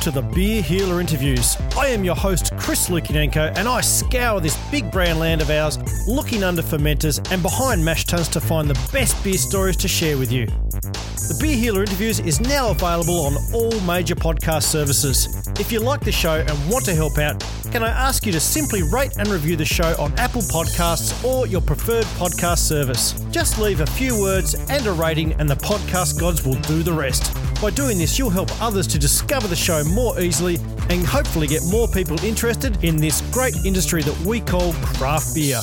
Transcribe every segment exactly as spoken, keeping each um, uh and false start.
to the Beer Healer Interviews. I am your host, Chris Lukinenko, and I scour this big brand land of ours, looking under fermenters and behind mash tuns to find the best beer stories to share with you. The Beer Healer Interviews is now available on all major podcast services. If you like the show and want to help out, can I ask you to simply rate and review the show on Apple Podcasts or your preferred podcast service? Just leave a few words and a rating and the podcast gods will do the rest. By doing this, you'll help others to discover the show more easily and hopefully get more people interested in this great industry that we call craft beer.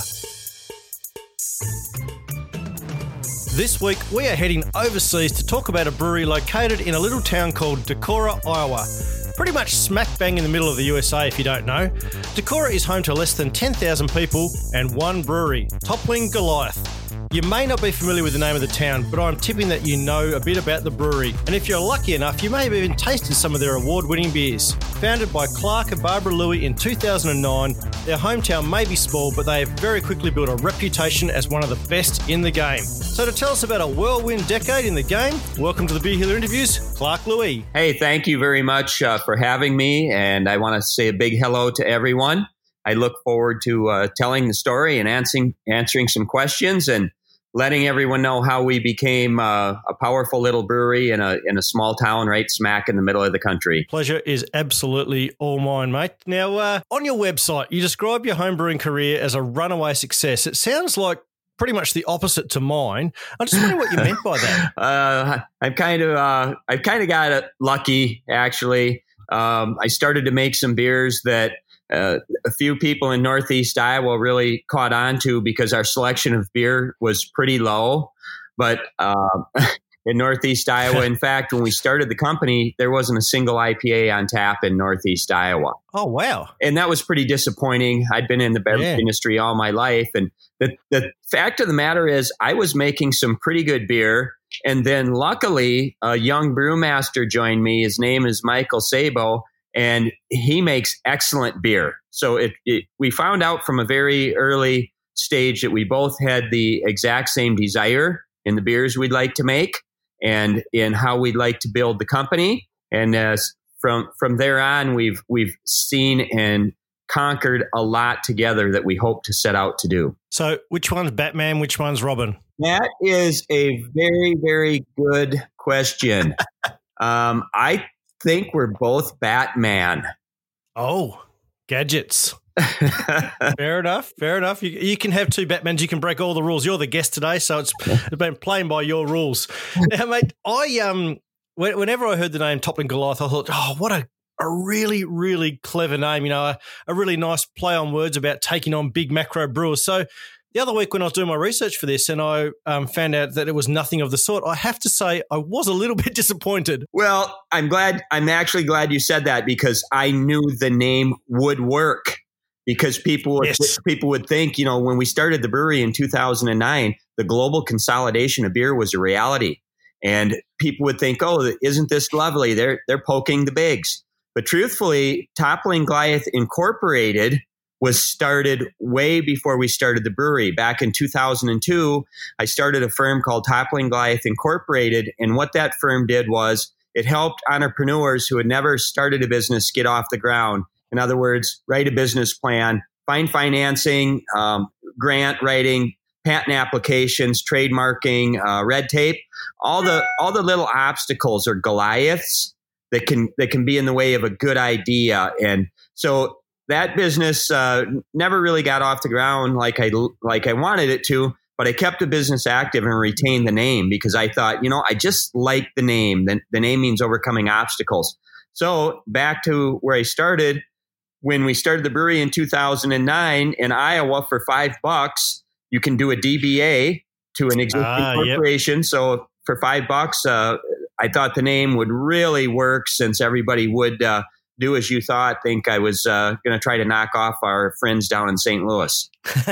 This week, we are heading overseas to talk about a brewery located in a little town called Decorah, Iowa. Pretty much smack bang in the middle of the U S A if you don't know. Decorah is home to less than ten thousand people and one brewery, Toppling Goliath. You may not be familiar with the name of the town, but I'm tipping that you know a bit about the brewery. And if you're lucky enough, you may have even tasted some of their award-winning beers. Founded by Clark and Barbara Louie in two thousand nine, their hometown may be small, but they have very quickly built a reputation as one of the best in the game. So to tell us about a whirlwind decade in the game, welcome to the Beer Healer Interviews, Clark Louie. Hey, thank you very much uh, for having me, and I want to say a big hello to everyone. I look forward to uh, telling the story and answering answering some questions and letting everyone know how we became uh, a powerful little brewery in a in a small town right smack in the middle of the country. Pleasure is absolutely all mine, mate. Now, uh, on your website, you describe your homebrewing career as a runaway success. It sounds like pretty much the opposite to mine. I just wonder what you meant by that. Uh, I've kind of uh, I've kind of got it lucky, actually. Um, I started to make some beers that Uh, a few people in Northeast Iowa really caught on to because our selection of beer was pretty low. But uh, in Northeast Iowa, in fact, when we started the company, there wasn't a single I P A on tap in Northeast Iowa. Oh, wow. And that was pretty disappointing. I'd been in the beverage yeah. industry all my life. And the, the fact of the matter is I was making some pretty good beer. And then luckily, a young brewmaster joined me. His name is Michael Sabo. And he makes excellent beer. So it, it, we found out from a very early stage that we both had the exact same desire in the beers we'd like to make and in how we'd like to build the company. And uh, from from there on, we've we've seen and conquered a lot together that we hope to set out to do. So which one's Batman? Which one's Robin? That is a very, very good question. um, I think we're both Batman. Oh, gadgets. Fair enough. Fair enough. You, you can have two Batmans. You can break all the rules. You're the guest today, so it's been playing by your rules. Now, mate, I um, whenever I heard the name Toppling Goliath, I thought, oh, what a a really, really clever name. You know, a, a really nice play on words about taking on big macro brewers. So the other week when I was doing my research for this and I um, found out that it was nothing of the sort, I have to say I was a little bit disappointed. Well, I'm glad. I'm actually glad you said that because I knew the name would work because people would, yes. people would think, you know, when we started the brewery in two thousand nine, the global consolidation of beer was a reality. And people would think, oh, isn't this lovely? They're, they're poking the bigs. But truthfully, Toppling Goliath Incorporated was started way before we started the brewery. Back in two thousand two, I started a firm called Toppling Goliath Incorporated. And what that firm did was it helped entrepreneurs who had never started a business get off the ground. In other words, write a business plan, find financing, um, grant writing, patent applications, trademarking, uh, red tape, all the all the little obstacles or Goliaths that can that can be in the way of a good idea. And so that business uh, never really got off the ground like I like I wanted it to, but I kept the business active and retained the name because I thought, you know, I just like the name. The, the name means overcoming obstacles. So back to where I started, when we started the brewery in two thousand nine in Iowa for five bucks, you can do a D B A to an existing uh, corporation. Yep. So for five bucks, uh, I thought the name would really work since everybody would uh, do as you thought, think I was uh, going to try to knock off our friends down in Saint Louis.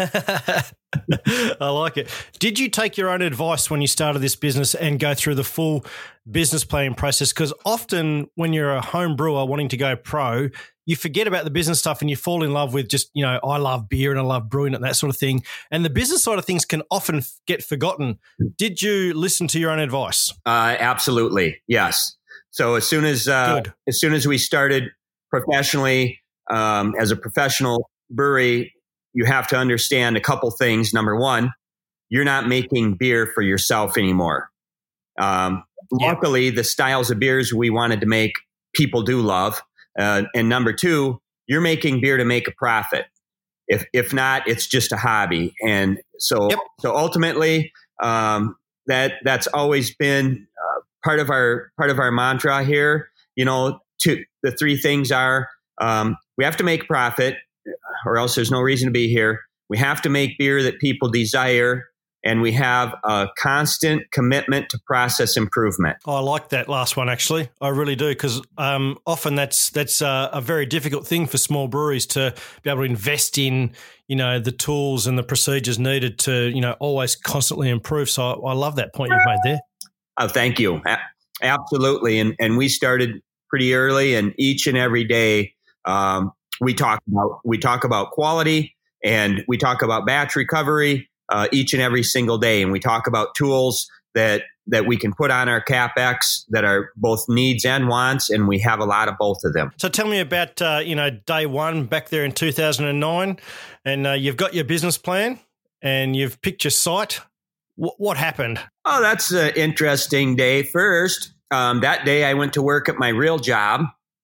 I like it. Did you take your own advice when you started this business and go through the full business planning process? Because often when you're a home brewer wanting to go pro, you forget about the business stuff and you fall in love with just, you know, I love beer and I love brewing and that sort of thing. And the business side of things can often get forgotten. Did you listen to your own advice? Uh, absolutely. Yes. So as soon as uh, as soon as we started professionally um, as a professional brewery, you have to understand a couple things. Number one, you're not making beer for yourself anymore. Um, yeah. Luckily, the styles of beers we wanted to make, people do love. Uh, and number two, you're making beer to make a profit. If if not, it's just a hobby. And so yep. so ultimately, um, that that's always been uh, part of our part of our mantra here. You know, two, the three things are um, we have to make profit, or else there's no reason to be here. We have to make beer that people desire, and we have a constant commitment to process improvement. Oh, I like that last one, actually. I really do, because um, often that's that's a, a very difficult thing for small breweries to be able to invest in, you know, the tools and the procedures needed to, you know, always constantly improve. So I, I love that point you made there. Oh, thank you. A- absolutely. And and we started pretty early, and each and every day um, we talk about we talk about quality, and we talk about batch recovery. Uh, each and every single day. And we talk about tools that that we can put on our CapEx that are both needs and wants, and we have a lot of both of them. So tell me about, uh, you know, day one back there in two thousand nine, and uh, you've got your business plan and you've picked your site. W- what happened? Oh, that's an interesting day. First, um, that day I went to work at my real job.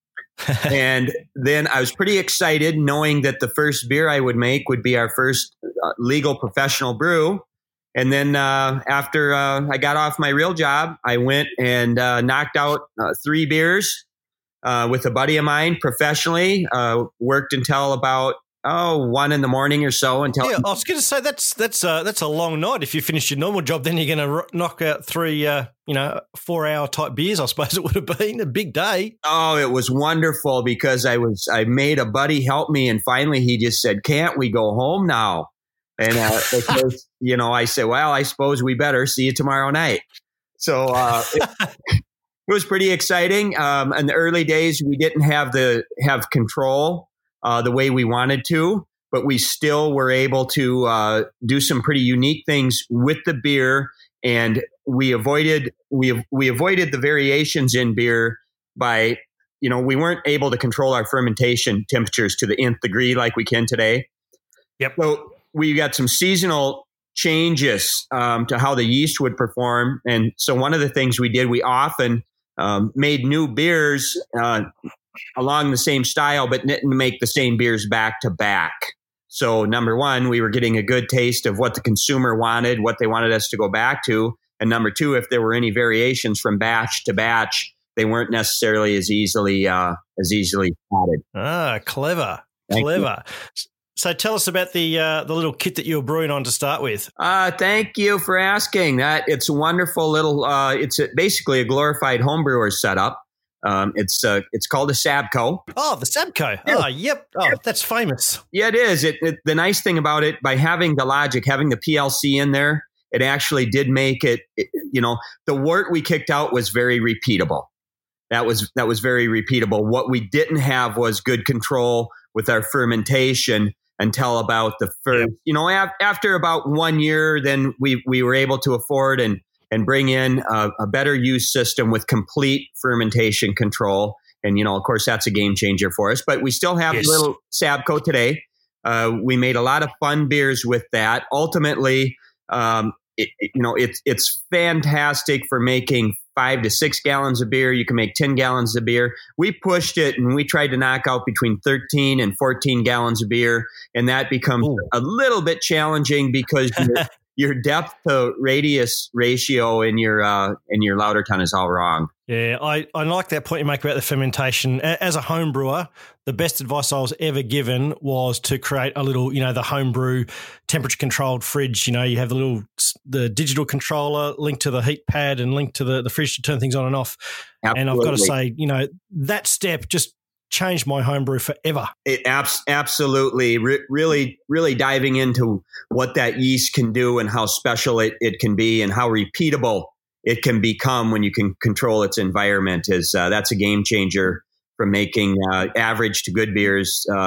And then I was pretty excited knowing that the first beer I would make would be our first uh, legal professional brew. And then uh, after uh, I got off my real job, I went and uh, knocked out uh, three beers uh, with a buddy of mine professionally. Uh, worked until about oh one in the morning or so. Until yeah, I was going to say that's that's uh, that's a long night. If you finish your normal job, then you're going to r- knock out three, uh, you know, four hour type beers. I suppose it would have been a big day. Oh, it was wonderful because I was I made a buddy help me, and finally he just said, "Can't we go home now?" And uh, because, you know, I said, "Well, I suppose we better see you tomorrow night." So uh, it, it was pretty exciting. Um, in the early days, we didn't have the have control uh, the way we wanted to, but we still were able to uh, do some pretty unique things with the beer, and we avoided we we avoided the variations in beer by, you know, we weren't able to control our fermentation temperatures to the nth degree like we can today. Yep. So we got some seasonal changes um, to how the yeast would perform. And so one of the things we did, we often um, made new beers uh, along the same style, but didn't make the same beers back to back. So number one, we were getting a good taste of what the consumer wanted, what they wanted us to go back to. And number two, if there were any variations from batch to batch, they weren't necessarily as easily uh, as easily spotted. Ah, clever, Thank clever. You. So tell us about the uh, the little kit that you were brewing on to start with. Uh, thank you for asking. That it's a wonderful little. Uh, it's a, basically a glorified homebrewer setup. Um, it's uh, it's called a Sabco. Oh, the Sabco. Yeah. Oh, yep. Oh, that's famous. Yeah, it is. It, it the nice thing about it, by having the logic, having the P L C in there, it actually did make it. it you know, the wort we kicked out was very repeatable. That was that was very repeatable. What we didn't have was good control with our fermentation until about the first, you know, af- after about one year, then we we were able to afford and and bring in a, a better use system with complete fermentation control. And, you know, of course, that's a game changer for us. But we still have yes. a little Sabco today. Uh, we made a lot of fun beers with that. Ultimately, um, it, it, you know, it's it's fantastic for making five to six gallons of beer. You can make ten gallons of beer. We pushed it and we tried to knock out between thirteen and fourteen gallons of beer. And that becomes Ooh. a little bit challenging because your, your depth to radius ratio in your uh, in your lauter ton is all wrong. Yeah, I, I like that point you make about the fermentation. As a home brewer, the best advice I was ever given was to create a little, you know, the homebrew temperature controlled fridge. You know, you have the little, the digital controller linked to the heat pad and linked to the, the fridge to turn things on and off. Absolutely. And I've got to say, you know, that step just changed my homebrew forever. It abs- absolutely, Re- really, really diving into what that yeast can do and how special it, it can be and how repeatable it can become when you can control its environment is uh, that's a game changer from making uh, average to good beers uh,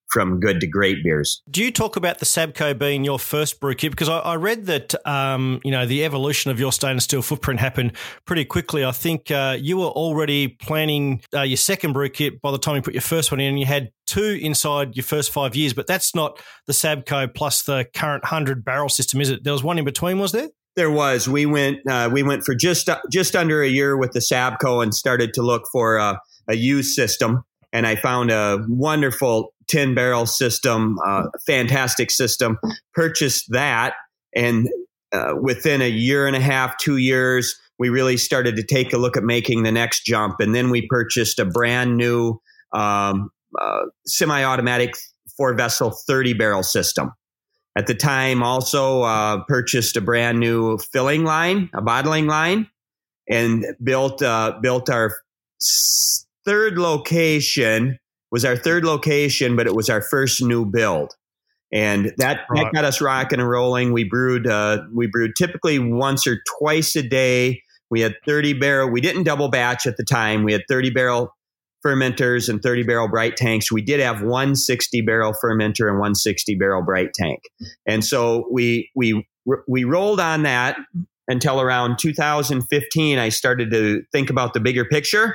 from good to great beers. Do you talk about the Sabco being your first brew kit? Because I, I read that, um, you know, the evolution of your stainless steel footprint happened pretty quickly. I think uh, you were already planning uh, your second brew kit by the time you put your first one in, and you had two inside your first five years, but that's not the Sabco plus the current one hundred barrel system, is it? There was one in between, was there? There was. We went uh, we went for just uh, just under a year with the Sabco and started to look for uh, a used system. And I found a wonderful ten barrel system, uh, fantastic system, purchased that. And uh, within a year and a half, two years, we really started to take a look at making the next jump. And then we purchased a brand new um, uh, semi-automatic four vessel thirty barrel system. At the time, also uh, purchased a brand new filling line, a bottling line, and built uh, built our third location. Was our third location, but it was our first new build, and that, right. that got us rocking and rolling. We brewed uh, we brewed typically once or twice a day. We had thirty barrel. We didn't double batch at the time. We had thirty barrel fermenters and thirty barrel bright tanks. We did have one sixty barrel fermenter and one sixty barrel bright tank. And so we, we, we rolled on that until around two thousand fifteen. I started to think about the bigger picture.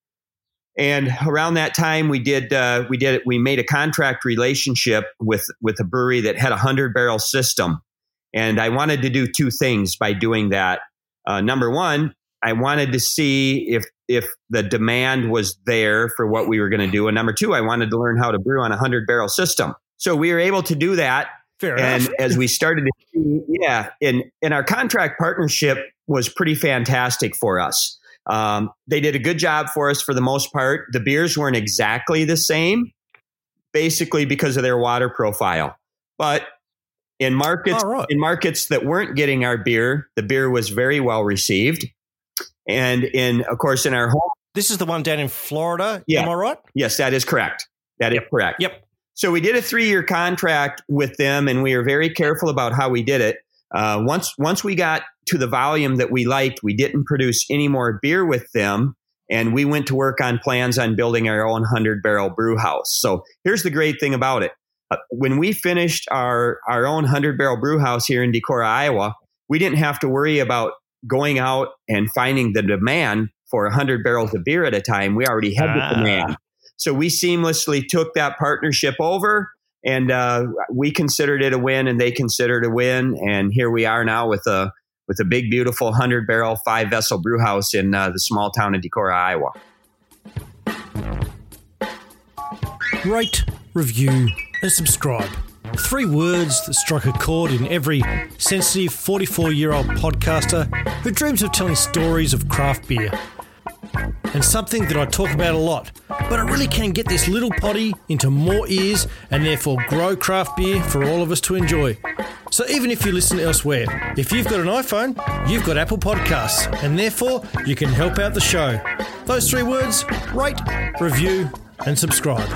And around that time, we did, uh, we did, we made a contract relationship with, with a brewery that had a hundred barrel system. And I wanted to do two things by doing that. Uh, number one, I wanted to see if if the demand was there for what we were going to do. And number two, I wanted to learn how to brew on a hundred barrel system. So we were able to do that. Fair and enough. As we started to see, yeah, and, and our contract partnership was pretty fantastic for us. Um, they did a good job for us for the most part. The beers weren't exactly the same, basically because of their water profile. But in markets, oh, right. in markets that weren't getting our beer, the beer was very well received. And in, of course, in our home. This is the one down in Florida. Yeah. Am I right? Yes, that is correct. That yep. is correct. Yep. So we did a three-year contract with them, and we were very careful about how we did it. Uh, once once we got to the volume that we liked, we didn't produce any more beer with them, and we went to work on plans on building our own hundred barrel brew house. So here's the great thing about it: uh, when we finished our our own hundred barrel brew house here in Decorah, Iowa, we didn't have to worry about going out and finding the demand for one hundred barrels of beer at a time. We already had ah. the demand. So we seamlessly took that partnership over, and uh, we considered it a win, and they considered it a win. And here we are now with a with a big, beautiful one hundred barrel, five vessel brew house in uh, the small town of Decorah, Iowa. Rate, review, and subscribe. Three words that strike a chord in every sensitive forty-four-year-old podcaster who dreams of telling stories of craft beer. And something that I talk about a lot, but I really can get this little potty into more ears and therefore grow craft beer for all of us to enjoy. So even if you listen elsewhere, if you've got an iPhone, you've got Apple Podcasts, and therefore you can help out the show. Those three words: rate, review, and subscribe.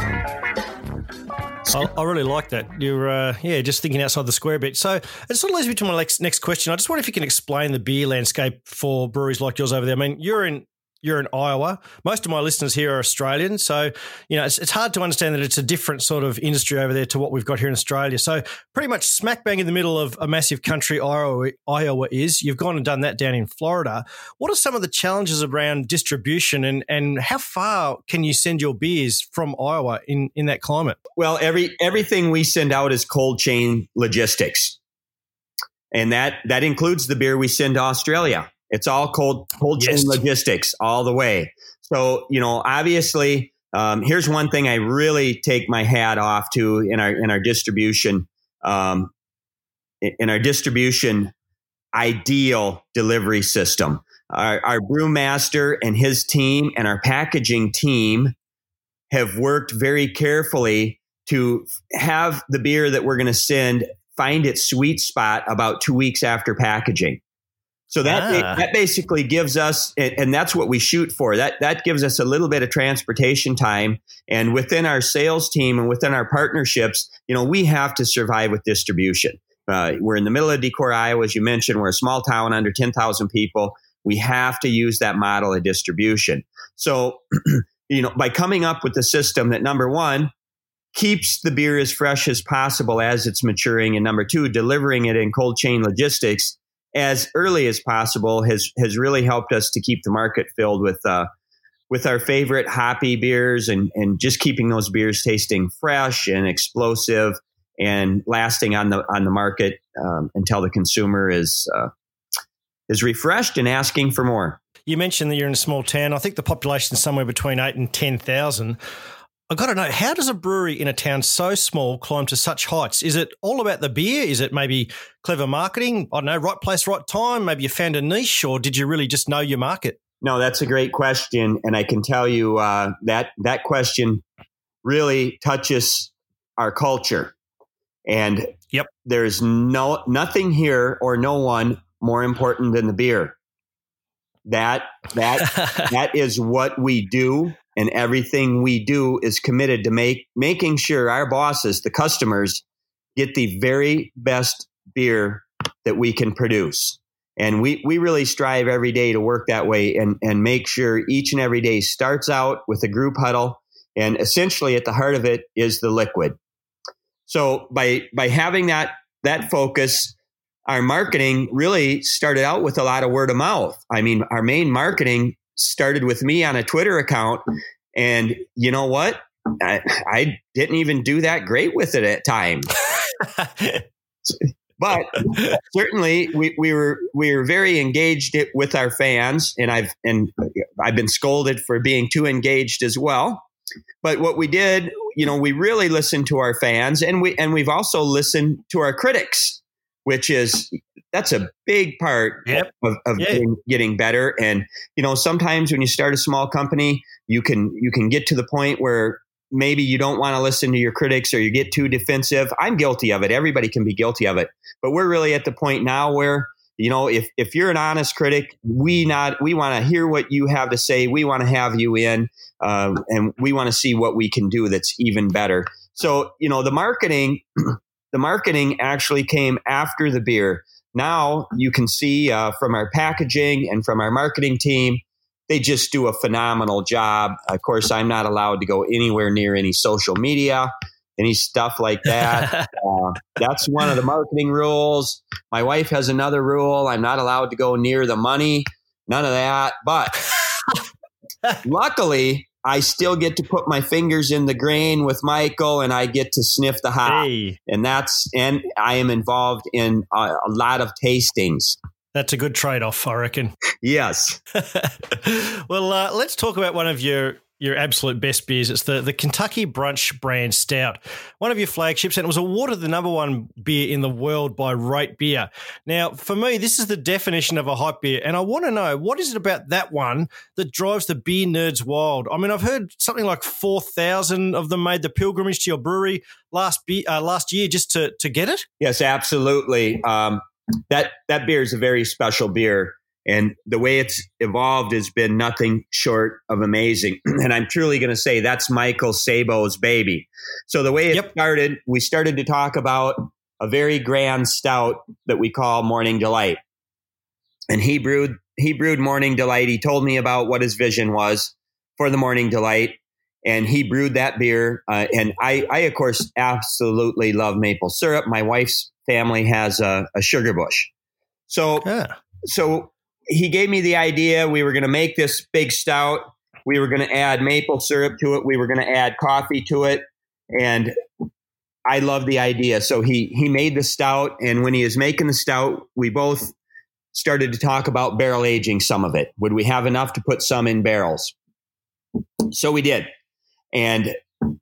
I, I really like that. You're, uh, yeah, just thinking outside the square a bit. So it sort of leads me to my next, next question. I just wonder if you can explain the beer landscape for breweries like yours over there. I mean, you're in you're in Iowa. Most of my listeners here are Australian, so you know it's, it's hard to understand that it's a different sort of industry over there to what we've got here in Australia. So pretty much smack bang in the middle of a massive country Iowa, Iowa is. You've gone and done that down in Florida. What are some of the challenges around distribution, and, and how far can you send your beers from Iowa in, in that climate? Well, every everything we send out is cold chain logistics, and that that includes the beer we send to Australia. It's all cold cold chain yes. logistics all the way. So, you know, obviously, um, here's one thing I really take my hat off to in our in our distribution, um, in our distribution ideal delivery system. Our, our brewmaster and his team and our packaging team have worked very carefully to have the beer that we're going to send find its sweet spot about two weeks after packaging. So that ah. that basically gives us, and that's what we shoot for. That that gives us a little bit of transportation time. And within our sales team and within our partnerships, you know, we have to survive with distribution. Uh, we're in the middle of Decorah, Iowa, as you mentioned. We're a small town under ten thousand people. We have to use that model of distribution. So, you know, by coming up with the system that, number one, keeps the beer as fresh as possible as it's maturing. And number two, delivering it in cold chain logistics as early as possible has has really helped us to keep the market filled with uh, with our favorite hoppy beers and and just keeping those beers tasting fresh and explosive and lasting on the on the market um, until the consumer is uh, is refreshed and asking for more. You mentioned that you're in a small town. I think the population is somewhere between eight and ten thousand. I've got to know, how does a brewery in a town so small climb to such heights? Is it all about the beer? Is it maybe clever marketing? I don't know, right place, right time? Maybe you found a niche, or did you really just know your market? No, that's a great question. And I can tell you uh, that that question really touches our culture. And yep. there's no nothing here or no one more important than the beer. That that that is what we do. And everything we do is committed to make making sure our bosses, the customers, get the very best beer that we can produce. And we, we really strive every day to work that way and, and make sure each and every day starts out with a group huddle. And essentially at the heart of it is the liquid. So by by having that that focus, our marketing really started out with a lot of word of mouth. I mean, our main marketing started with me on a Twitter account. And you know what? I, I didn't even do that great with it at times. But certainly we, we were we were very engaged with our fans, and I've and I've been scolded for being too engaged as well. But what we did, you know, we really listened to our fans, and we and we've also listened to our critics, which is that's a big part yep. of, of yeah. getting, getting better. And, you know, sometimes when you start a small company, you can you can get to the point where maybe you don't want to listen to your critics or you get too defensive. I'm guilty of it. Everybody can be guilty of it. But we're really at the point now where, you know, if, if you're an honest critic, we not we want to hear what you have to say. We want to have you in uh, and we want to see what we can do that's even better. So, you know, the marketing, the marketing actually came after the beer. Now you can see uh, from our packaging and from our marketing team, they just do a phenomenal job. Of course, I'm not allowed to go anywhere near any social media, any stuff like that. uh, that's one of the marketing rules. My wife has another rule. I'm not allowed to go near the money. None of that. But luckily, I still get to put my fingers in the grain with Michael, and I get to sniff the hop. Hey. And that's and I am involved in a, a lot of tastings. That's a good trade-off, I reckon. Yes. Well, uh, let's talk about one of your, your absolute best beers. It's the, the Kentucky Brunch Brand Stout, one of your flagships, and it was awarded the number one beer in the world by Rate Beer. Now, for me, this is the definition of a hype beer, and I want to know, what is it about that one that drives the beer nerds wild? I mean, I've heard something like four thousand of them made the pilgrimage to your brewery last be- uh, last year just to, to get it? Yes, absolutely. Um, that that beer is a very special beer. And the way it's evolved has been nothing short of amazing. And I'm truly going to say that's Michael Sabo's baby. So the way it yep. started, we started to talk about a very grand stout that we call Morning Delight. And he brewed, he brewed Morning Delight. He told me about what his vision was for the Morning Delight. And he brewed that beer. Uh, and I, I, of course, absolutely love maple syrup. My wife's family has a, a sugar bush. So, yeah. so he gave me the idea. We were going to make this big stout. We were going to add maple syrup to it. We were going to add coffee to it. And I love the idea. So he, he made the stout. And when he was making the stout, we both started to talk about barrel aging some of it. Would we have enough to put some in barrels? So we did. And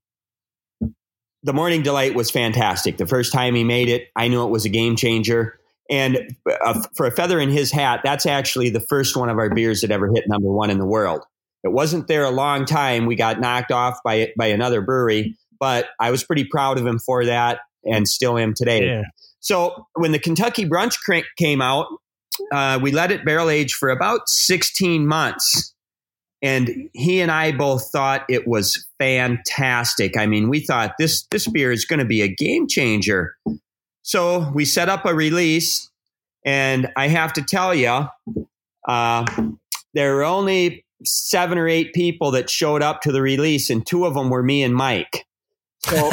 the Morning Delight was fantastic. The first time he made it, I knew it was a game changer. And uh, for a feather in his hat, that's actually the first one of our beers that ever hit number one in the world. It wasn't there a long time. We got knocked off by by another brewery, but I was pretty proud of him for that and still am today. Yeah. So when the Kentucky Brunch Crank came out, uh, we let it barrel age for about sixteen months. And he and I both thought it was fantastic. I mean, we thought this this beer is going to be a game changer. So we set up a release, and I have to tell you, uh, there were only seven or eight people that showed up to the release, and two of them were me and Mike. So,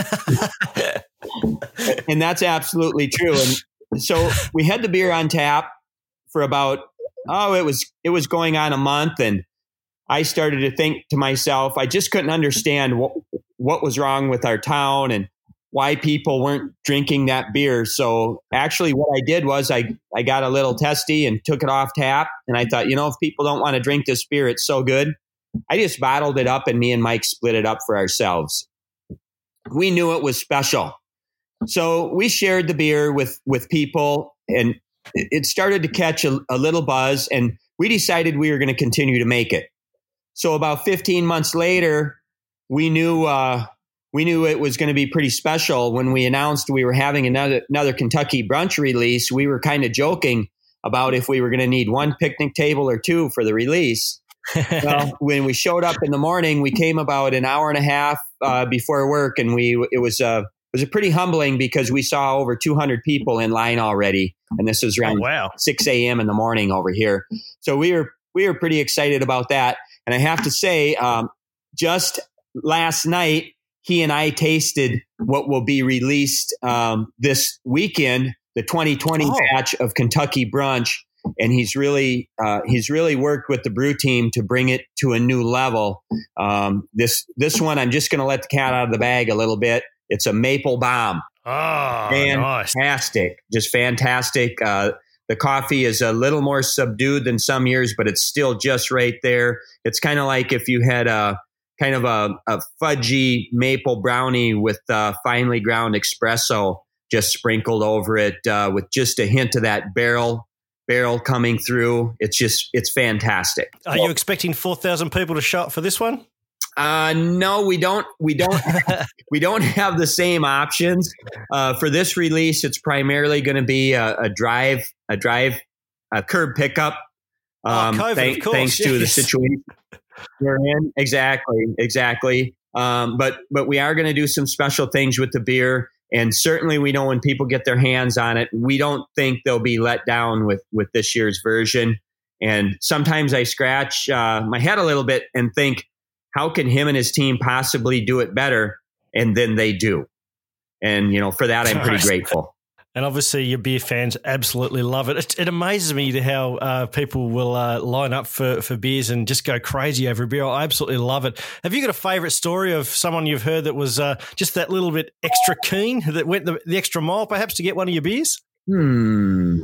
and that's absolutely true. And so we had the beer on tap for about, oh, it was, it was going on a month. And I started to think to myself, I just couldn't understand what, what was wrong with our town and why people weren't drinking that beer. So actually what I did was I, I got a little testy and took it off tap. And I thought, you know, if people don't want to drink this beer, it's so good. I just bottled it up and me and Mike split it up for ourselves. We knew it was special. So we shared the beer with, with people and it started to catch a, a little buzz and we decided we were going to continue to make it. So about fifteen months later, we knew, uh, We knew it was going to be pretty special. When we announced we were having another another Kentucky brunch release, we were kind of joking about if we were going to need one picnic table or two for the release. Well, when we showed up in the morning, we came about an hour and a half uh, before work, and we it was uh, it was a pretty humbling because we saw over two hundred people in line already, and this was around oh, wow. six a.m. in the morning over here. So we were we were pretty excited about that. And I have to say, um, just last night, he and I tasted what will be released um, this weekend, the twenty twenty oh. batch of Kentucky Brunch, and he's really uh, he's really worked with the brew team to bring it to a new level. Um, this this one, I'm just going to let the cat out of the bag a little bit. It's a maple bomb. Oh, fantastic, nice. Just fantastic. Uh, the coffee is a little more subdued than some years, but it's still just right there. It's kind of like if you had a kind of a, a fudgy maple brownie with uh, finely ground espresso just sprinkled over it uh, with just a hint of that barrel barrel coming through. It's just, it's fantastic. Are you expecting four thousand people to show up for this one? Uh, no, we don't, we don't, we don't have the same options. Uh, for this release, it's primarily going to be a, a drive, a drive, a curb pickup. Um, oh, COVID, thank, of course, thanks yes. to the situation we're in. Exactly. Exactly. Um, but, but we are going to do some special things with the beer. And certainly we know when people get their hands on it, we don't think they'll be let down with, with this year's version. And sometimes I scratch uh, my head a little bit and think, how can him and his team possibly do it better? And then they do. And, you know, for that, I'm pretty grateful. And obviously your beer fans absolutely love it. It, it amazes me to how uh, people will uh, line up for, for beers and just go crazy over a beer. I absolutely love it. Have you got a favourite story of someone you've heard that was uh, just that little bit extra keen, that went the, the extra mile perhaps to get one of your beers? Hmm.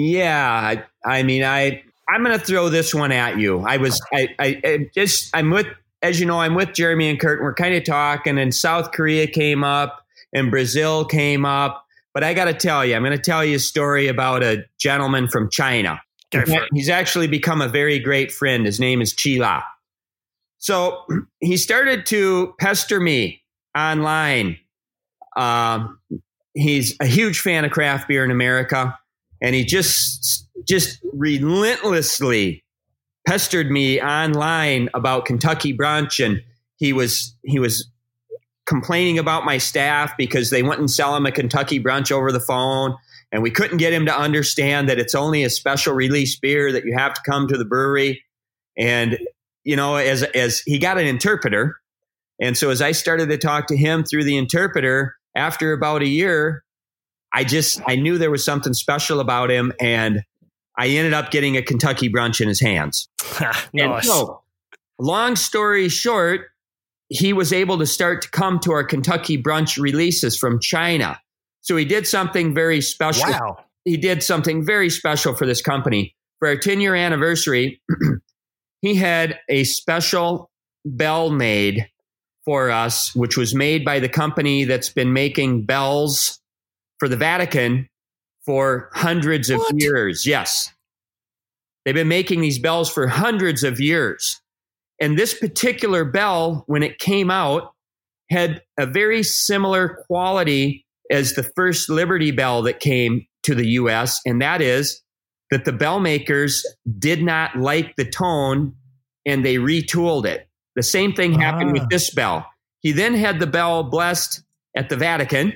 Yeah. I, I mean, I, I'm going to throw this one at you. I was, I, I, I just, I'm with, as you know, I'm with Jeremy and Kurt, and we're kind of talking, and South Korea came up and Brazil came up. But I got to tell you, I'm going to tell you a story about a gentleman from China. Go for it. He's actually become a very great friend. His name is Chila. So he started to pester me online. Um, he's a huge fan of craft beer in America, and he just just relentlessly pestered me online about Kentucky Brunch, and he was he was. complaining about my staff because they wouldn't sell him a Kentucky Brunch over the phone. And we couldn't get him to understand that it's only a special release beer, that you have to come to the brewery. And, you know, as, as he got an interpreter. And so as I started to talk to him through the interpreter, after about a year, I just, I knew there was something special about him. And I ended up getting a Kentucky Brunch in his hands. Nice. And so, long story short, he was able to start to come to our Kentucky Brunch releases from China. So he did something very special. Wow. He did something very special for this company. For our ten-year anniversary, he had a special bell made for us, which was made by the company that's been making bells for the Vatican for hundreds of What? years. Yes. They've been making these bells for hundreds of years. And this particular bell, when it came out, had a very similar quality as the first Liberty Bell that came to the U S. And that is that the bell makers did not like the tone and they retooled it. The same thing happened Ah. with this bell. He then had the bell blessed at the Vatican.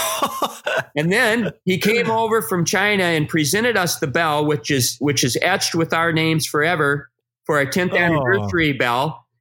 And then he came over from China and presented us the bell, which is which is etched with our names forever, for our tenth Oh. anniversary bell.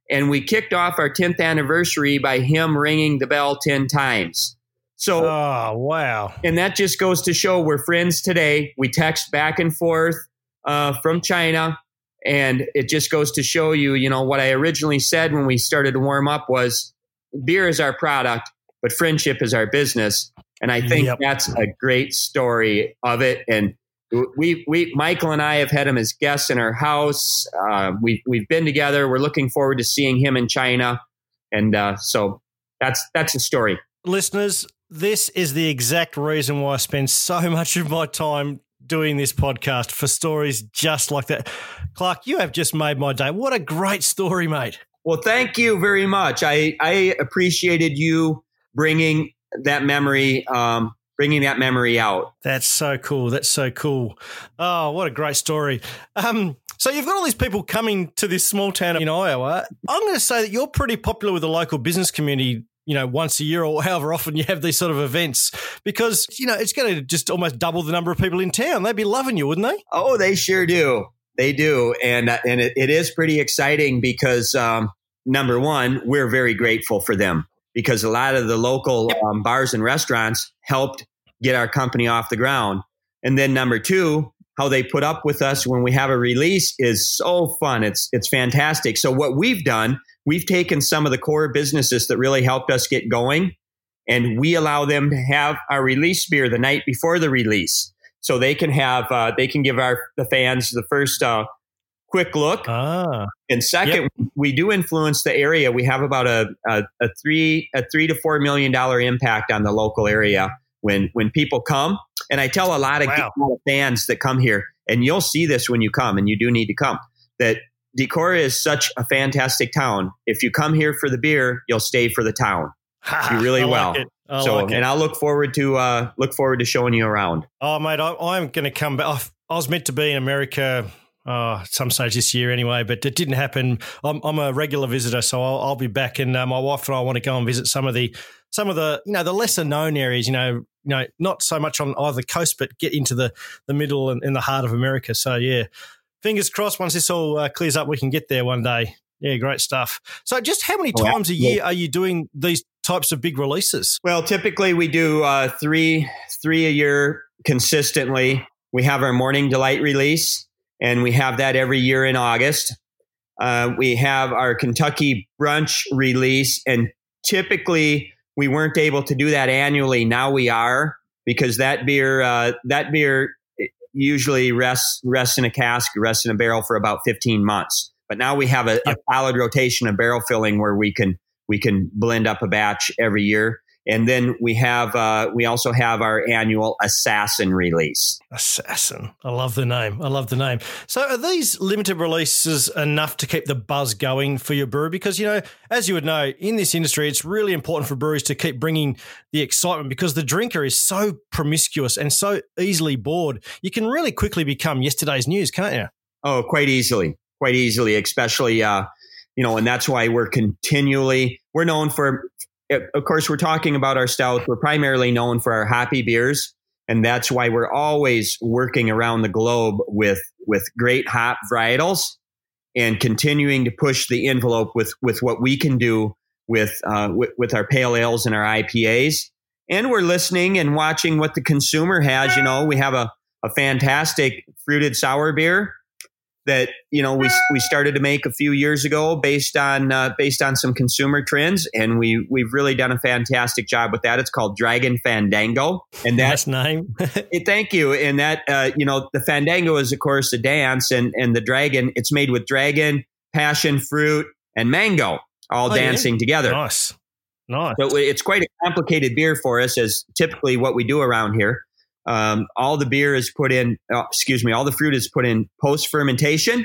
And we kicked off our tenth anniversary by him ringing the bell ten times. So, oh, wow. And that just goes to show we're friends today. We text back and forth uh, from China. And it just goes to show you, you know, what I originally said when we started to warm up was beer is our product, but friendship is our business. And I think yep. that's a great story of it. And we, we, Michael and I have had him as guests in our house. Uh, we, we've been together. We're looking forward to seeing him in China. And uh, so that's, that's the story. Listeners, this is the exact reason why I spend so much of my time doing this podcast, for stories just like that. Clark, you have just made my day. What a great story, mate. Well, thank you very much. I, I appreciated you bringing that memory, um, bringing that memory out. That's so cool. That's so cool. Oh, what a great story. Um, so you've got all these people coming to this small town in Iowa. I'm going to say that you're pretty popular with the local business community, you know, once a year or however often you have these sort of events, because, you know, it's going to just almost double the number of people in town. They'd be loving you, wouldn't they? Oh, they sure do. They do. And uh, and it, it is pretty exciting because, um, number one, we're very grateful for them because a lot of the local um, bars and restaurants helped get our company off the ground. And then number two, how they put up with us when we have a release is so fun. It's it's fantastic. So what we've done, we've taken some of the core businesses that really helped us get going, and we allow them to have our release beer the night before the release, so they can have uh, they can give our the fans the first uh, quick look. Ah. And second, yep. we do influence the area. We have about a a, a three a three to four million dollar impact on the local area when when people come. And I tell a lot of, wow. lot of fans that come here, and you'll see this when you come, and you do need to come, that Decorah is such a fantastic town. If you come here for the beer, you'll stay for the town. You really I will. Like it. I so, like it. And I'll look forward to uh, look forward to showing you around. Oh, mate, I, I'm going to come back. I, I was meant to be in America uh, some stage this year anyway, but it didn't happen. I'm, I'm a regular visitor, so I'll, I'll be back. And uh, my wife and I want to go and visit some of the some of the you know the lesser known areas. You know, you know, not so much on either coast, but get into the the middle and in the heart of America. So yeah. Fingers crossed, once this all uh, clears up, we can get there one day. Yeah, great stuff. So just how many times a year are you doing these types of big releases? Well, typically we do uh, three three a year consistently. We have our Morning Delight release, and we have that every year in August. Uh, we have our Kentucky Brunch release, and typically we weren't able to do that annually. Now we are, because that beer uh, that beer usually rests rests in a cask, rests in a barrel for about fifteen months. But now we have a, a solid rotation of barrel filling where we can we can blend up a batch every year. And then we have uh, we also have our annual Assassin release. Assassin. I love the name. I love the name. So are these limited releases enough to keep the buzz going for your brewery? Because, you know, as you would know, in this industry, it's really important for breweries to keep bringing the excitement, because the drinker is so promiscuous and so easily bored. You can really quickly become yesterday's news, can't you? Oh, quite easily. Quite easily, especially, uh, you know, and that's why we're continually, we're known for, of course, we're talking about our stouts. We're primarily known for our hoppy beers. And that's why we're always working around the globe with, with great hop varietals and continuing to push the envelope with, with what we can do with, uh, with, with our pale ales and our I P As. And we're listening and watching what the consumer has. You know, we have a, a fantastic fruited sour beer that, you know, we we started to make a few years ago based on uh, based on some consumer trends, and we we've really done a fantastic job with that. It's called Dragon Fandango, and that's name. Thank you. And that uh, you know, the Fandango is of course a dance, and and the dragon, it's made with dragon, passion fruit, and mango all oh, dancing yeah? together. Nice, nice. So it's quite a complicated beer for us, as typically what we do around here. Um, all the beer is put in, uh, excuse me, all the fruit is put in post-fermentation.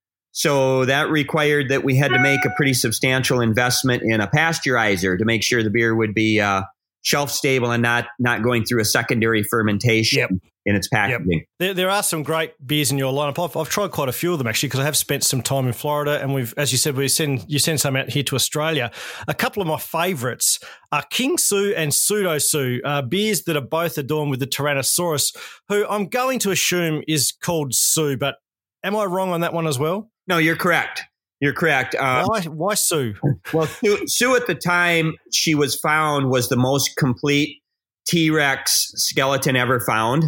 So that required that we had to make a pretty substantial investment in a pasteurizer to make sure the beer would be uh, shelf stable and not not going through a secondary fermentation yep. in its packaging. Yep. There, there are some great beers in your lineup. I've, I've tried quite a few of them actually, because I have spent some time in Florida, and we've, as you said, we send you send some out here to Australia. A couple of my favourites are King Sue and Pseudo Sue, uh, beers that are both adorned with the Tyrannosaurus, who I'm going to assume is called Sue, but am I wrong on that one as well? No, you're correct. You're correct. Um, why, why Sue? Well, Sue, Sue at the time she was found was the most complete T-Rex skeleton ever found.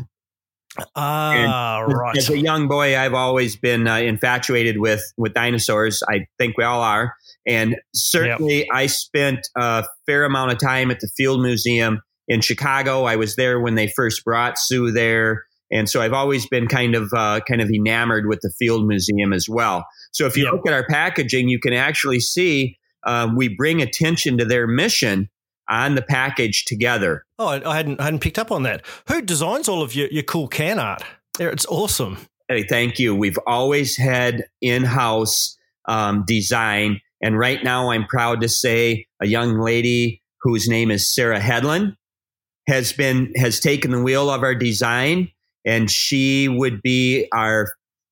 Ah, and right. As a young boy, I've always been uh, infatuated with with dinosaurs. I think we all are. And certainly yep. I spent a fair amount of time at the Field Museum in Chicago. I was there when they first brought Sue there. And so I've always been kind of uh, kind of enamored with the Field Museum as well. So if you yep. look at our packaging, you can actually see um, we bring attention to their mission on the package together. Oh, I hadn't I hadn't picked up on that. Who designs all of your, your cool can art? It's awesome. Hey, thank you. We've always had in-house um, design. And right now I'm proud to say a young lady whose name is Sarah Hedlund has been has taken the wheel of our design. And she would be our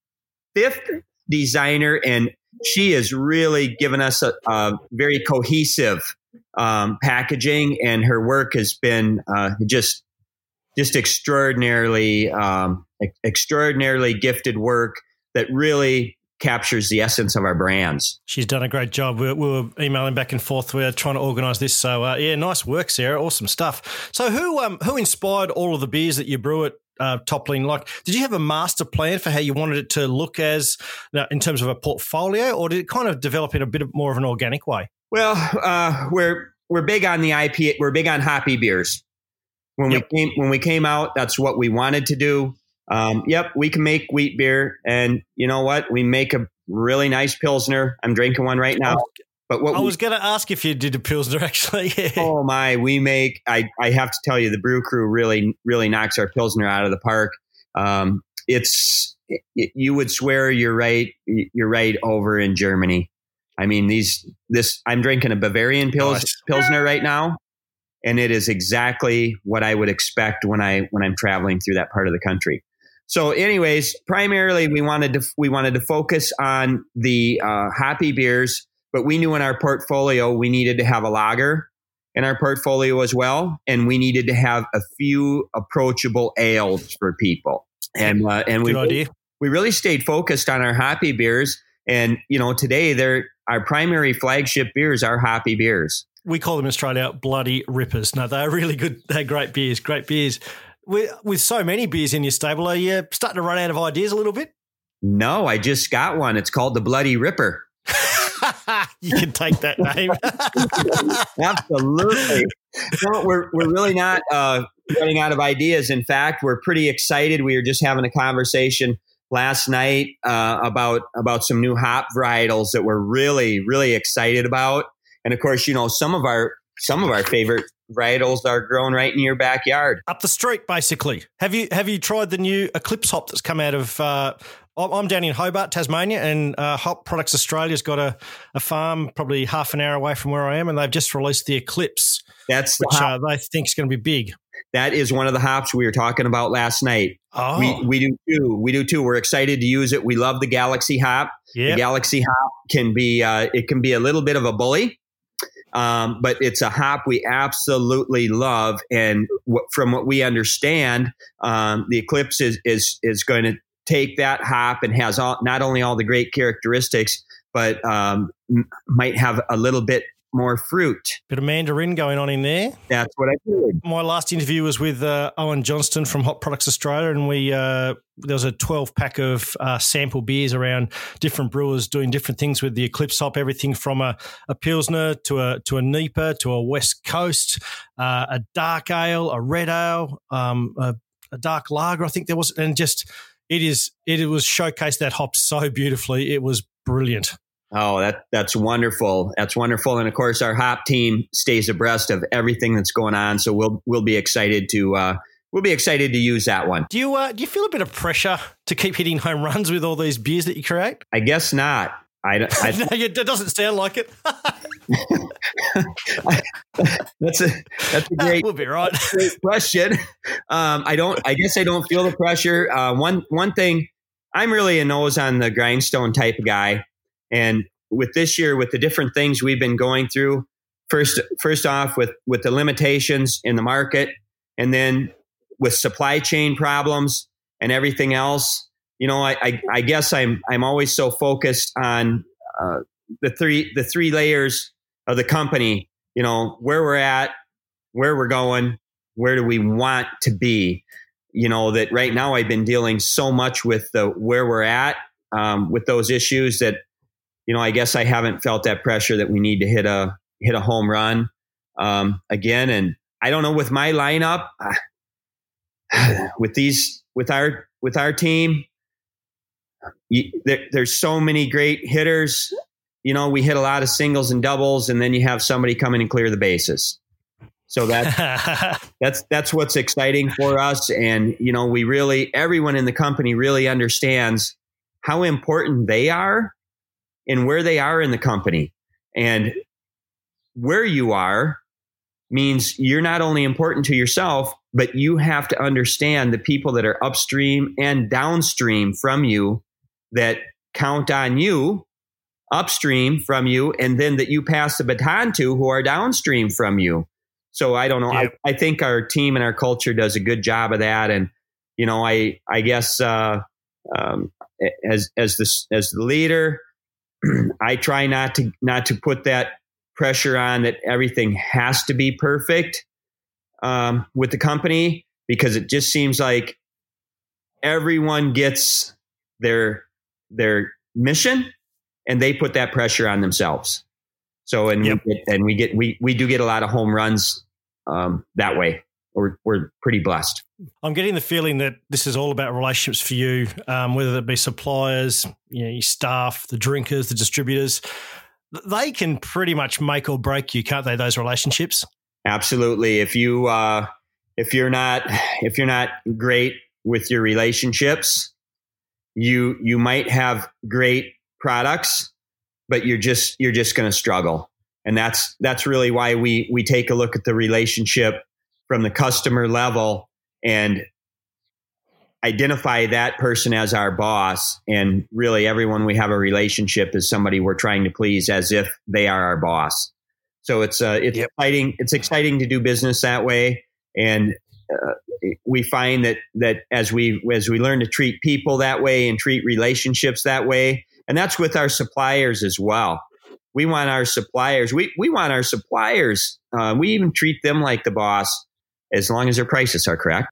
fifth designer. And she has really given us a, a very cohesive um, packaging. And her work has been uh, just just extraordinarily, um, extraordinarily gifted work that really captures the essence of our brands. She's done a great job. We, we were emailing back and forth. We were trying to organise this. So, uh, yeah, nice work, Sarah. Awesome stuff. So who um, who inspired all of the beers that you brew at uh, Toppling? Like, did you have a master plan for how you wanted it to look as uh, in terms of a portfolio, or did it kind of develop in a bit of more of an organic way? Well, uh, we're we're big on the I P A. We're big on hoppy beers. When yep. we came when we came out, that's what we wanted to do. Um, yep, we can make wheat beer, and you know what? We make a really nice Pilsner. I'm drinking one right now. But what I we, was going to ask if you did a Pilsner, actually. Oh my, we make. I I have to tell you, the brew crew really really knocks our Pilsner out of the park. Um, it's it, you would swear you're right. You're right over in Germany. I mean, these this. I'm drinking a Bavarian Pils, nice. Pilsner right now. And it is exactly what I would expect when I when I'm traveling through that part of the country. So, anyways, primarily we wanted to we wanted to focus on the uh, hoppy beers, but we knew in our portfolio we needed to have a lager in our portfolio as well, and we needed to have a few approachable ales for people. And uh, and we really, we really stayed focused on our hoppy beers. And you know, today they're our primary flagship beers are hoppy beers. We call them in Australia Bloody Rippers. No, they're really good. They're great beers, great beers. With, with so many beers in your stable, are you starting to run out of ideas a little bit? No, I just got one. It's called the Bloody Ripper. You can take that name. Absolutely. No, we're, we're really not uh, running out of ideas. In fact, we're pretty excited. We were just having a conversation last night uh, about, about some new hop varietals that we're really, really excited about. And of course, you know, some of our some of our favorite varietals are grown right in your backyard, up the street, basically. Have you have you tried the new Eclipse hop that's come out of? Uh, I'm down in Hobart, Tasmania, and uh, Hop Products Australia's got a, a farm probably half an hour away from where I am, and they've just released the Eclipse, that's which the uh, they think is going to be big. That is one of the hops we were talking about last night. Oh, we we do too. We do too. We're excited to use it. We love the Galaxy hop. Yep. The Galaxy hop can be uh, it can be a little bit of a bully. Um, but it's a hop we absolutely love. And w- from what we understand, um, the Eclipse is, is, is going to take that hop and has all, not only all the great characteristics, but um, m- might have a little bit more fruit. Bit of mandarin going on in there. That's what I heard. My last interview was with uh, Owen Johnston from Hop Products Australia, and we uh, there was a twelve pack of uh, sample beers around different brewers doing different things with the Eclipse hop, everything from a, a Pilsner to a to a N E I P A to a West Coast, uh, a dark ale, a red ale, um, a, a dark lager, I think there was, and just it is it was showcased that hop so beautifully. It was brilliant. Oh, that that's wonderful. That's wonderful. And of course, our hop team stays abreast of everything that's going on. So we'll we'll be excited to uh, we'll be excited to use that one. Do you uh, do you feel a bit of pressure to keep hitting home runs with all these beers that you create? I guess not. I, I no, it doesn't sound like it. that's a that's a great, we'll be right. great question. Um, I don't. I guess I don't feel the pressure. Uh, one one thing, I'm really a nose on the grindstone type of guy. And with this year, with the different things we've been going through, first first off with, with the limitations in the market, and then with supply chain problems and everything else, you know, I, I, I guess I'm I'm always so focused on uh, the three the three layers of the company, you know, where we're at, where we're going, where do we want to be? You know, that right now I've been dealing so much with the where we're at um, with those issues that, you know, I guess I haven't felt that pressure that we need to hit a hit a home run um, again. And I don't know with my lineup, uh, with these with our with our team, you, there, there's so many great hitters. You know, we hit a lot of singles and doubles, and then you have somebody come in and clear the bases. So that that's that's what's exciting for us. And, you know, we really, everyone in the company really understands how important they are and where they are in the company. And where you are means you're not only important to yourself, but you have to understand the people that are upstream and downstream from you that count on you, upstream from you, and then that you pass the baton to who are downstream from you. So I don't know. Yep. I, I think our team and our culture does a good job of that. And, you know, I, I guess, uh, um, as, as the, as the leader, I try not to, not to put that pressure on that everything has to be perfect, um, with the company, because it just seems like everyone gets their, their mission and they put that pressure on themselves. So, and yep. we get, and we get, we, we do get a lot of home runs um, that way. We're, we're pretty blessed. I'm getting the feeling that this is all about relationships for you, um, whether it be suppliers, you know, your staff, the drinkers, the distributors. They can pretty much make or break you, can't they? Those relationships. Absolutely. If you, uh, if you're not, if you're not great with your relationships, you, you might have great products, but you're just, you're just going to struggle. And that's, that's really why we, we take a look at the relationship from the customer level and identify that person as our boss. And really everyone we have a relationship is somebody we're trying to please as if they are our boss. So it's, uh, it's yep. exciting. It's exciting to do business that way. And, uh, we find that, that as we, as we learn to treat people that way and treat relationships that way, and that's with our suppliers as well. We want our suppliers, we, we want our suppliers. Uh, we even treat them like the boss as long as their prices are correct.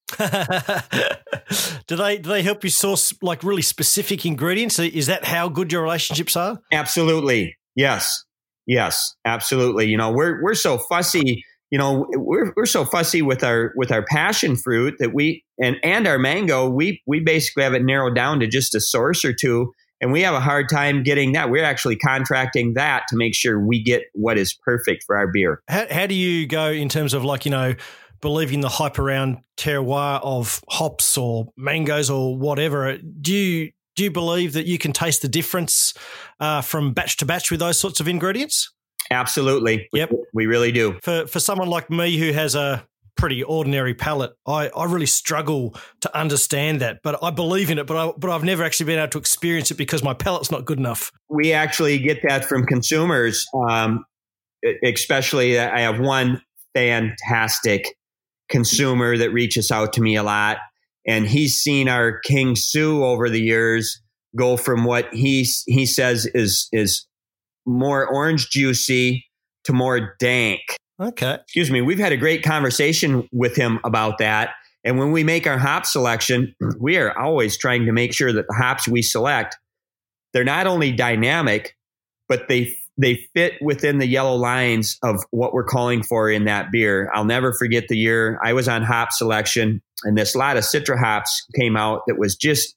do they, do they help you source like really specific ingredients? Is that how good your relationships are? Absolutely. Yes. Yes, absolutely. You know, we're, we're so fussy, you know, we're, we're so fussy with our, with our passion fruit that we, and, and our mango, we, we basically have it narrowed down to just a source or two. And we have a hard time getting that. We're actually contracting that to make sure we get what is perfect for our beer. How, how do you go in terms of like, you know, believing the hype around terroir of hops or mangoes or whatever? Do you, do you believe that you can taste the difference uh, from batch to batch with those sorts of ingredients? Absolutely. Yep. We, we really do. For, for someone like me who has a pretty ordinary palate, I, I really struggle to understand that, but I believe in it, but I, but I've never actually been able to experience it because my palate's not good enough. We actually get that from consumers, um, especially I have one fantastic consumer that reaches out to me a lot, and he's seen our King Sue over the years go from what he, he says is, is more orange juicy to more dank. Okay. Excuse me. We've had a great conversation with him about that. And when we make our hop selection, we are always trying to make sure that the hops we select, they're not only dynamic, but they they fit within the yellow lines of what we're calling for in that beer. I'll never forget the year I was on hop selection, and this lot of Citra hops came out that was just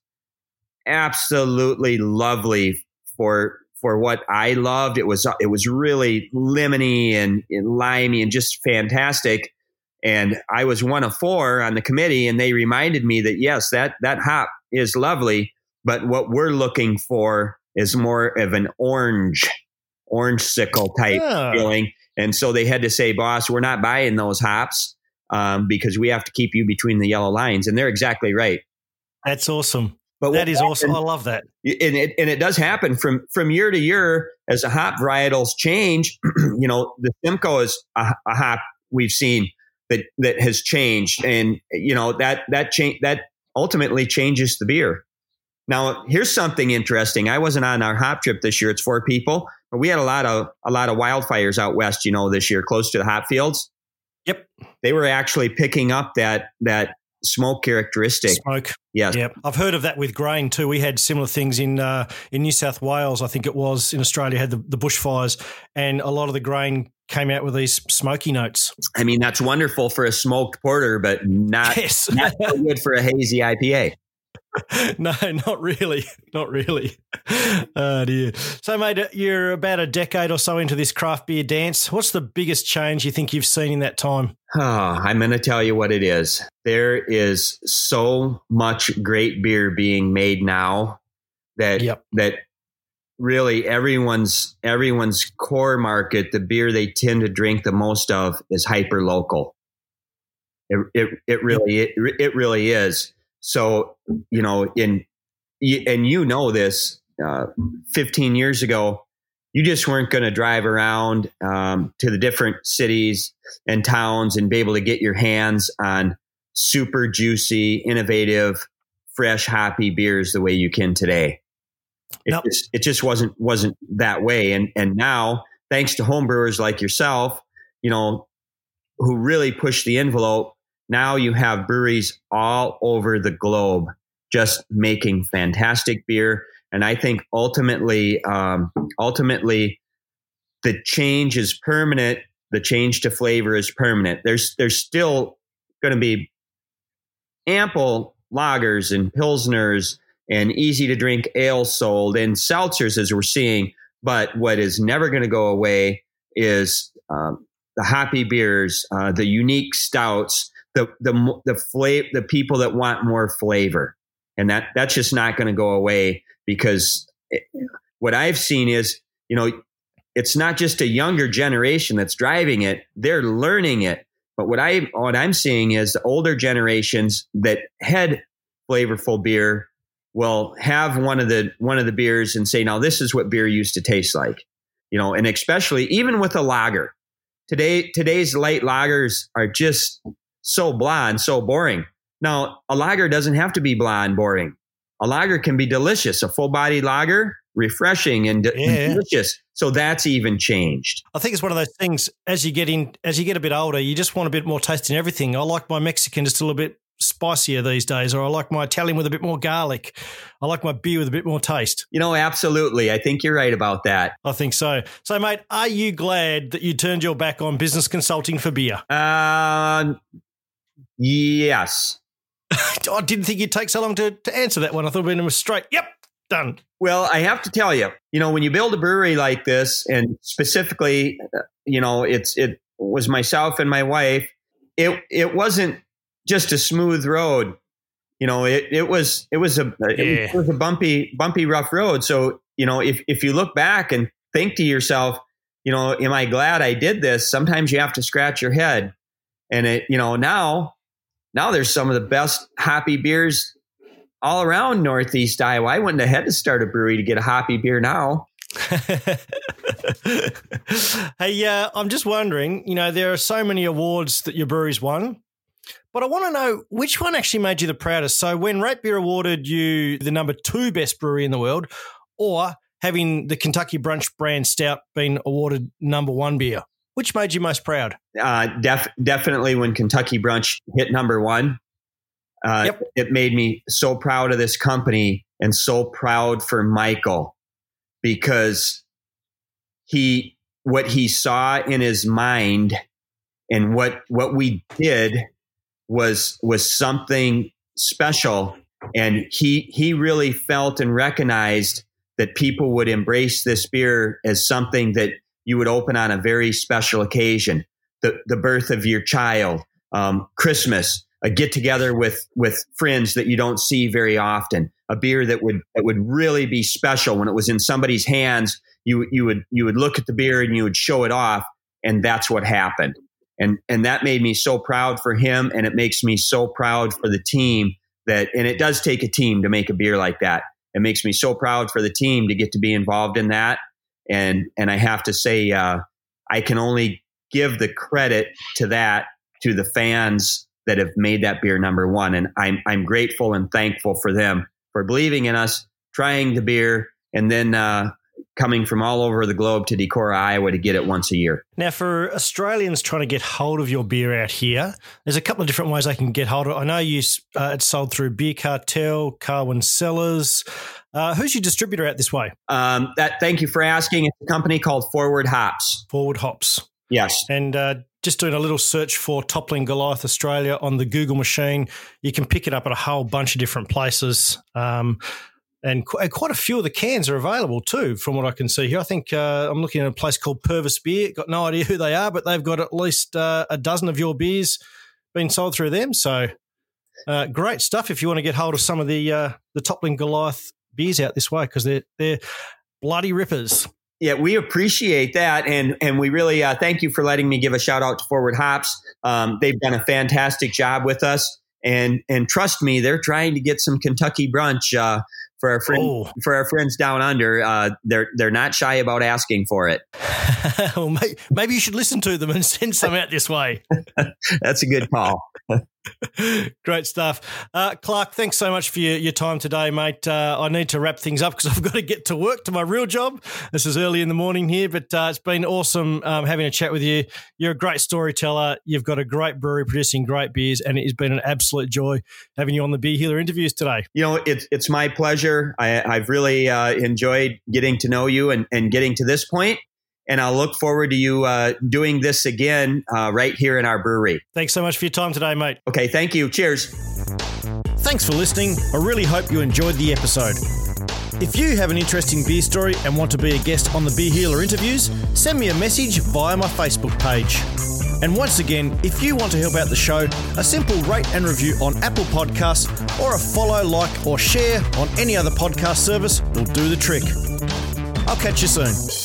absolutely lovely for for what I loved. It was, it was really lemony and, and limey and just fantastic. And I was one of four on the committee, and they reminded me that yes, that, that hop is lovely, but what we're looking for is more of an orange, orange sickle type yeah. feeling. And so they had to say, boss, we're not buying those hops um, because we have to keep you between the yellow lines. And they're exactly right. That's awesome. But that is happened, awesome. I love that. And it, and it does happen from, from year to year as the hop varietals change. You know, the Simcoe is a, a hop we've seen that, that has changed. And, you know, that, that change, that ultimately changes the beer. Now, here's something interesting. I wasn't on our hop trip this year. It's four people, but we had a lot of a lot of wildfires out west, you know, this year, close to the hop fields. Yep. They were actually picking up that that smoke characteristic. Smoke. Yes. Yep. I've heard of that with grain too. We had similar things in uh, in New South Wales. I think it was in Australia, had the, the bushfires, and a lot of the grain came out with these smoky notes. I mean, that's wonderful for a smoked porter, but not, yes. not so good for a hazy I P A. No, not really. Not really. Oh, dear. So, mate, you're about a decade or so into this craft beer dance. What's the biggest change you think you've seen in that time? Oh, I'm going to tell you what it is. There is so much great beer being made now that yep. that really everyone's everyone's core market, the beer they tend to drink the most of, is hyper local. It it, it really it, it really is. So, you know, in, and you know this, uh, fifteen years ago, you just weren't going to drive around um, to the different cities and towns and be able to get your hands on super juicy, innovative, fresh, hoppy beers the way you can today. It, nope. just, it just wasn't wasn't that way. And and now, thanks to homebrewers like yourself, you know, who really push the envelope, now you have breweries all over the globe just making fantastic beer. And I think ultimately, um, ultimately, the change is permanent. The change to flavor is permanent. There's there's still going to be ample lagers and pilsners and easy to drink ales sold and seltzers as we're seeing. But what is never going to go away is um, the hoppy beers, uh, the unique stouts, the the the flavor, the people that want more flavor, and that that's just not going to go away. Because it, what I've seen is, you know, it's not just a younger generation that's driving it; they're learning it. But what I what I'm seeing is the older generations that had flavorful beer will have one of the one of the beers and say, "Now this is what beer used to taste like," you know. And especially even with a lager, today today's light lagers are just so blah and so boring. Now, a lager doesn't have to be blah and boring. A lager can be delicious. A full-bodied lager, refreshing and, de- yeah. and delicious. So that's even changed. I think it's one of those things, as you get in, as you get a bit older, you just want a bit more taste in everything. I like my Mexican just a little bit spicier these days, or I like my Italian with a bit more garlic. I like my beer with a bit more taste. You know, absolutely. I think you're right about that. I think so. So, mate, are you glad that you turned your back on business consulting for beer? Uh, yes. I didn't think you'd take so long to, to answer that one. I thought it was straight. Yep, done. Well, I have to tell you, you know, when you build a brewery like this, and specifically, you know, it's it was myself and my wife. It it wasn't just a smooth road. You know, it it was it was a yeah. it was a bumpy bumpy rough road. So, you know, if if you look back and think to yourself, you know, am I glad I did this? Sometimes you have to scratch your head, and it, you know, now. Now there's some of the best hoppy beers all around Northeast Iowa. I wouldn't have had to start a brewery to get a hoppy beer now. Hey, uh, I'm just wondering, you know, there are so many awards that your brewery's won, but I want to know which one actually made you the proudest. So when Rate Beer awarded you the number two best brewery in the world, or having the Kentucky Brunch brand stout being awarded number one beer, which made you most proud? Uh, def- definitely when Kentucky Brunch hit number one. Uh, yep. It made me so proud of this company and so proud for Michael, because he what he saw in his mind and what what we did was was something special, and he he really felt and recognized that people would embrace this beer as something that you would open on a very special occasion, the the birth of your child, um, Christmas, a get together with with friends that you don't see very often, a beer that would that would really be special when it was in somebody's hands. You you would you would look at the beer and you would show it off, and that's what happened. And and that made me so proud for him, and it makes me so proud for the team that. And it does take a team to make a beer like that. It makes me so proud for the team to get to be involved in that. And and I have to say, uh, I can only give the credit to that to the fans that have made that beer number one, and I'm I'm grateful and thankful for them for believing in us, trying the beer, and then uh, coming from all over the globe to Decorah, Iowa to get it once a year. Now, for Australians trying to get hold of your beer out here, there's a couple of different ways they can get hold of it. I know you uh, it's sold through Beer Cartel, Carwin Cellars. Uh, who's your distributor out this way? Um, that. Thank you for asking. It's a company called Forward Hops. Forward Hops. Yes. And uh, just doing a little search for Toppling Goliath Australia on the Google machine, you can pick it up at a whole bunch of different places. Um, and qu- quite a few of the cans are available too, from what I can see here. I think uh, I'm looking at a place called Purvis Beer. Got no idea who they are, but they've got at least uh, a dozen of your beers being sold through them. So uh, great stuff if you want to get hold of some of the uh, the Toppling Goliath beers out this way, because they're, they're bloody rippers. Yeah, we appreciate that, and and we really uh, thank you for letting me give a shout out to Forward Hops. Um, they've done a fantastic job with us, and and trust me, they're trying to get some Kentucky brunch uh, for our friend, oh. for our friends down under. Uh, they're they're not shy about asking for it. Well, may, maybe you should listen to them and send some out this way. That's a good call. Great stuff. Uh, Clark, thanks so much for your, your time today, mate. Uh, I need to wrap things up because I've got to get to work, to my real job. This is early in the morning here, but uh, it's been awesome um, having a chat with you. You're a great storyteller. You've got a great brewery producing great beers, and it has been an absolute joy having you on the Beer Healer interviews today. You know, it's it's my pleasure. I, I've really uh, enjoyed getting to know you and, and getting to this point. And I'll look forward to you uh, doing this again uh, right here in our brewery. Thanks so much for your time today, mate. Okay, thank you. Cheers. Thanks for listening. I really hope you enjoyed the episode. If you have an interesting beer story and want to be a guest on the Beer Healer interviews, send me a message via my Facebook page. And once again, if you want to help out the show, a simple rate and review on Apple Podcasts or a follow, like, or share on any other podcast service will do the trick. I'll catch you soon.